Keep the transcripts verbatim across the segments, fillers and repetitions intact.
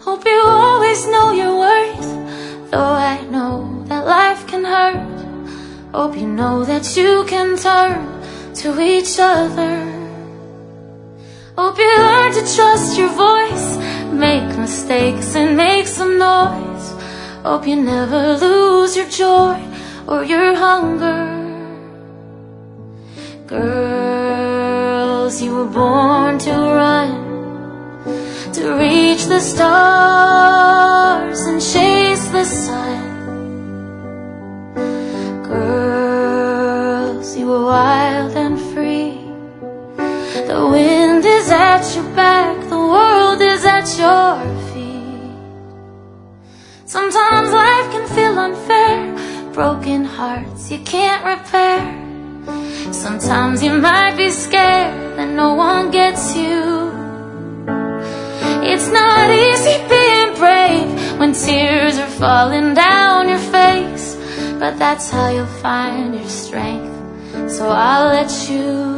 Hope you always know your worth, though I know that life can hurt. Hope you know that you can turn to each other. Hope you learn to trust your voice, make mistakes and make some noise. Hope you never lose your joy or your hunger. Girls, you were born to run, to reach the stars and chase the sun. Girls, you were wild and free. The wind is at your back, the world is at your feet. Sometimes life can feel unfair, broken hearts you can't repair. Sometimes you might be scared that no one gets you. It's not easy being brave when tears are falling down your face, but that's how you'll find your strength, so I'll let you.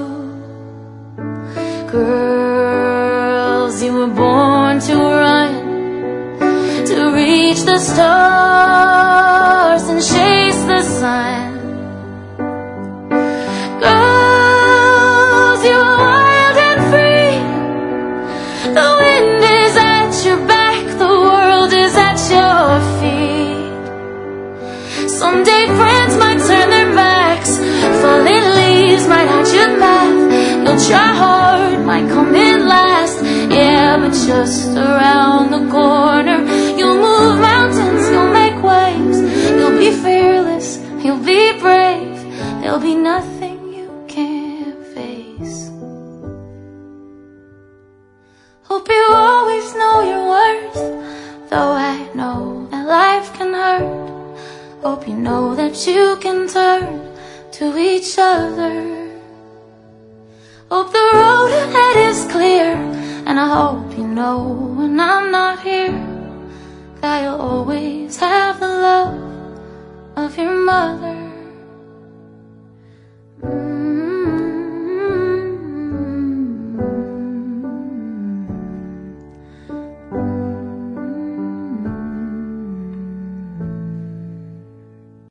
Girls, you were born to run, to reach the stars and chase the sun. Girls, you are wild and free. The wind is at your back, the world is at your feet. Someday friends might turn their backs, falling leaves might hide your path. You'll try hard, might come in last, yeah, but just around the corner. You'll move mountains, you'll make waves. You'll be fearless, you'll be brave. There'll be nothing you can't face. Hope you always know your worth, though I know that life can hurt. Hope you know that you can turn to each other. Hope the road ahead is clear, and I hope you know when I'm not here that you'll always have the love of your mother.